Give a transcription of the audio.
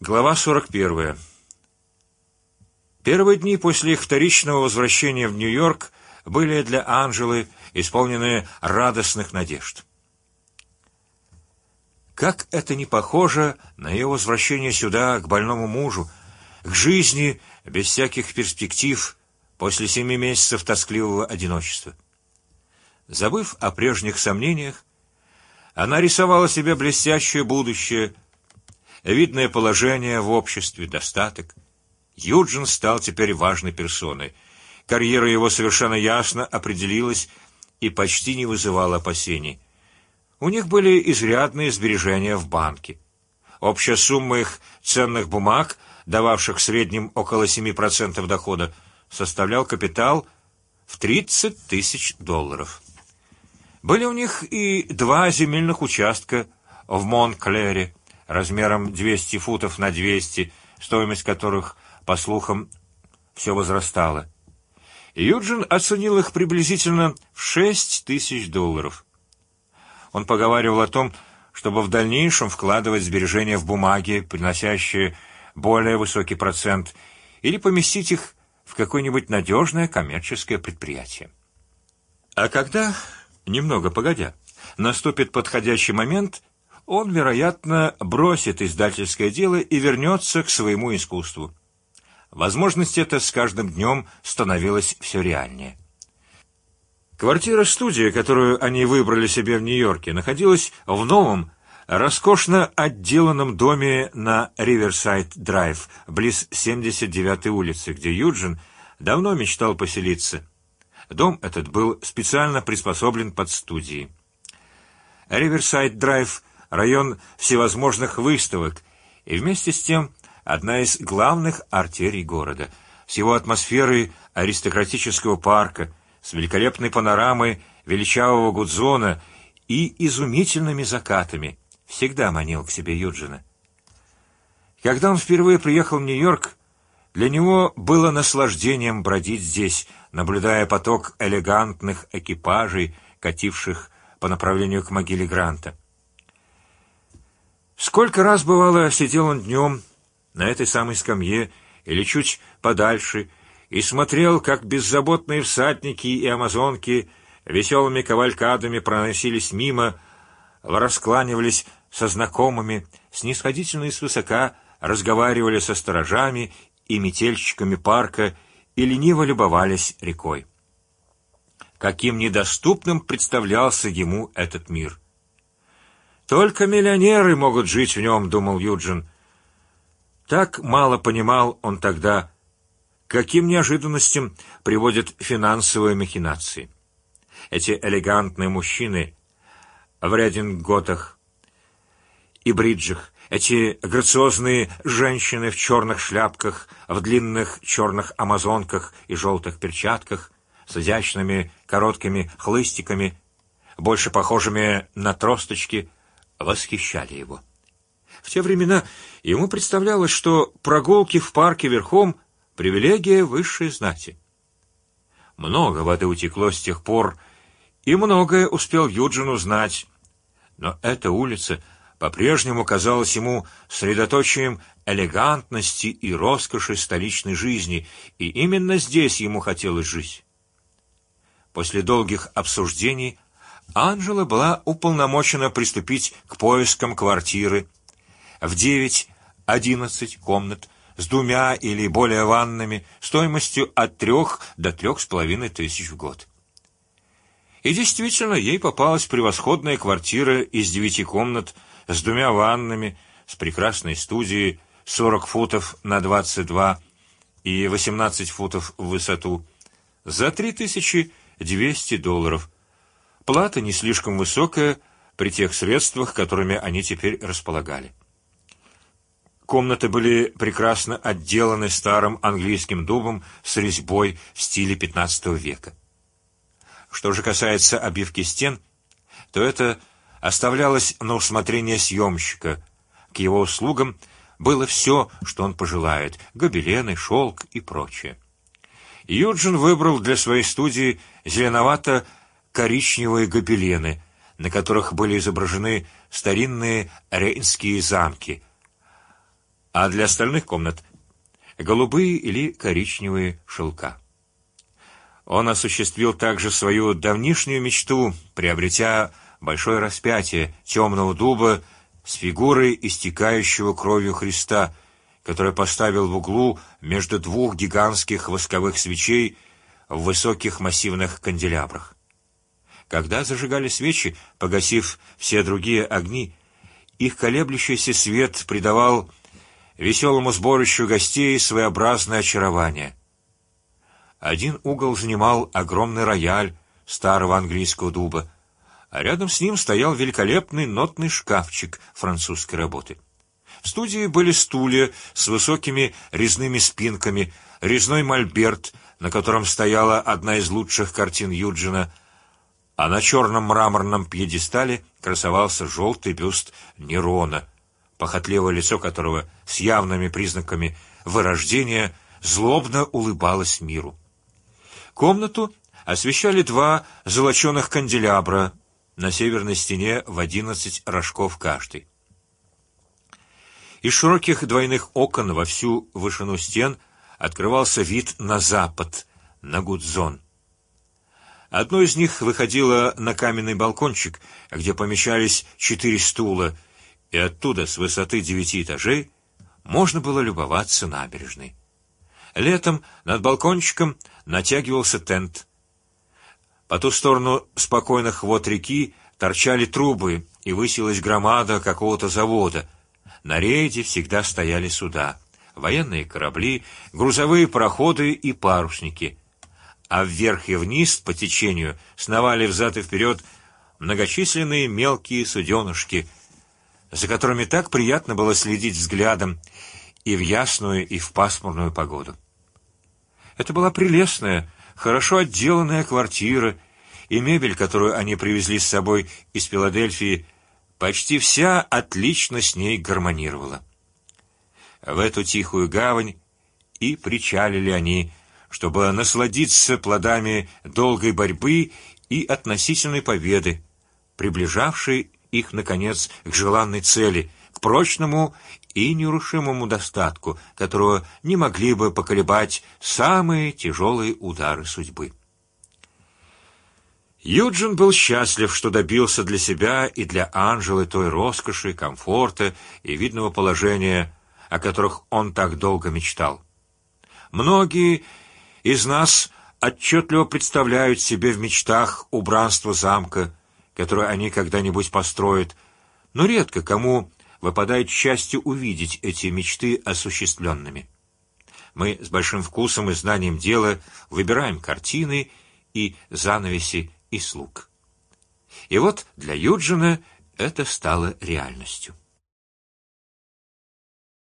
Глава 41. Первые дни после их вторичного возвращения в Нью-Йорк были для Анжелы исполнены радостных надежд. Как это не похоже на ее возвращение сюда, к больному мужу, к жизни без всяких перспектив после 7 месяцев тоскливого одиночества. Забыв о прежних сомнениях, она рисовала себе блестящее будущее, видное положение в обществе, достаток. Юджин стал теперь важной персоной. Карьера его совершенно ясно определилась и почти не вызывала опасений. У них были изрядные сбережения в банке. Общая сумма их ценных бумаг, дававших в среднем около 7% дохода, составлял капитал в $30 000. Были у них и 2 земельных участка в Монклере размером 200 футов на 200, стоимость которых, по слухам, все возрастала. Юджин оценил их приблизительно в $6000. Он поговаривал о том, чтобы в дальнейшем вкладывать сбережения в бумаги, приносящие более высокий процент, или поместить их в какое-нибудь надежное коммерческое предприятие. А когда, немного погодя, наступит подходящий момент, он, вероятно, бросит издательское дело и вернется к своему искусству. Возможность эта с каждым днем становилась все реальнее. Квартира-студия, которую они выбрали себе в Нью-Йорке, находилась в новом, роскошно отделанном доме на Риверсайд-драйв, близ 79-й улицы, где Юджин давно мечтал поселиться. Дом этот был специально приспособлен под студии. Риверсайд-драйв — район всевозможных выставок и вместе с тем одна из главных артерий города, с его атмосферой аристократического парка, с великолепной панорамой величавого Гудзона и изумительными закатами, всегда манил к себе Юджина. Когда он впервые приехал в Нью-Йорк, для него было наслаждением бродить здесь, наблюдая поток элегантных экипажей, кативших по направлению к могиле Гранта. Сколько раз бывало сидел он днем на этой самой скамье или чуть подальше и смотрел, как беззаботные всадники и амазонки веселыми кавалькадами проносились мимо, раскланивались со знакомыми, снисходительно и свысока разговаривали со сторожами и метельщиками парка и лениво любовались рекой. Каким недоступным представлялся ему этот мир! Только миллионеры могут жить в нем, думал Юджин. Так мало понимал он тогда, каким неожиданностям приводят финансовые махинации. Эти элегантные мужчины в рединготах и бриджах, эти грациозные женщины в черных шляпках, в длинных черных амазонках и желтых перчатках, с изящными короткими хлыстиками, больше похожими на тросточки, восхищали его. В те времена ему представлялось, что прогулки в парке верхом — привилегия высшей знати. Много воды утекло с тех пор, и многое успел Юджин узнать, но эта улица по-прежнему казалась ему средоточием элегантности и роскоши столичной жизни, и именно здесь ему хотелось жить. После долгих обсуждений Анжела была уполномочена приступить к поискам квартиры в 9-11 комнат с 2 или более ваннами, стоимостью от 3 до 3,5 тысяч в год. И действительно, ей попалась превосходная квартира из 9 комнат с 2 ваннами, с прекрасной студией 40 футов на 22 и 18 футов в высоту за $3200. Плата не слишком высокая при тех средствах, которыми они теперь располагали. Комнаты были прекрасно отделаны старым английским дубом с резьбой в стиле XV века. Что же касается обивки стен, то это оставлялось на усмотрение съемщика. К его услугам было все, что он пожелает: гобелены, шелк и прочее. Юджин выбрал для своей студии зеленовато-коричневые гобелены, на которых были изображены старинные рейнские замки, а для остальных комнат голубые или коричневые шелка. Он осуществил также свою давнишнюю мечту, приобретя большое распятие темного дуба с фигурой истекающего кровью Христа, который поставил в углу между двух гигантских восковых свечей в высоких массивных канделябрах. Когда зажигали свечи, погасив все другие огни, их колеблющийся свет придавал веселому сборищу гостей своеобразное очарование. Один угол занимал огромный рояль старого английского дуба, а рядом с ним стоял великолепный нотный шкафчик французской работы. В студии были стулья с высокими резными спинками, резной мольберт, на котором стояла одна из лучших картин Юджина, а на черном мраморном пьедестале красовался желтый бюст Нерона, похотливое лицо которого с явными признаками вырождения злобно улыбалось миру. Комнату освещали два золоченых канделябра на северной стене в 11 рожков каждый. Из широких двойных окон во всю вышину стен открывался вид на запад, на Гудзон. Одно из них выходило на каменный балкончик, где помещались 4 стула, и оттуда с высоты 9 этажей можно было любоваться набережной. Летом над балкончиком натягивался тент. По ту сторону спокойных вод реки торчали трубы, и высилась громада какого-то завода. На рейде всегда стояли суда, военные корабли, грузовые пароходы и парусники, а вверх и вниз по течению сновали взад и вперед многочисленные мелкие суденышки, за которыми так приятно было следить взглядом и в ясную, и в пасмурную погоду. Это была прелестная, хорошо отделанная квартира, и мебель, которую они привезли с собой из Филадельфии, почти вся отлично с ней гармонировала. В эту тихую гавань и причалили они, чтобы насладиться плодами долгой борьбы и относительной победы, приближавшей их наконец к желанной цели, к прочному и нерушимому достатку, которого не могли бы поколебать самые тяжелые удары судьбы. Юджин был счастлив, что добился для себя и для Анжелы той роскоши, комфорта и видного положения, о которых он так долго мечтал. Многие из нас отчетливо представляют себе в мечтах убранство замка, которое они когда-нибудь построят, но редко кому выпадает счастье увидеть эти мечты осуществленными. Мы с большим вкусом и знанием дела выбираем картины и занавеси и слуг. И вот для Юджина это стало реальностью.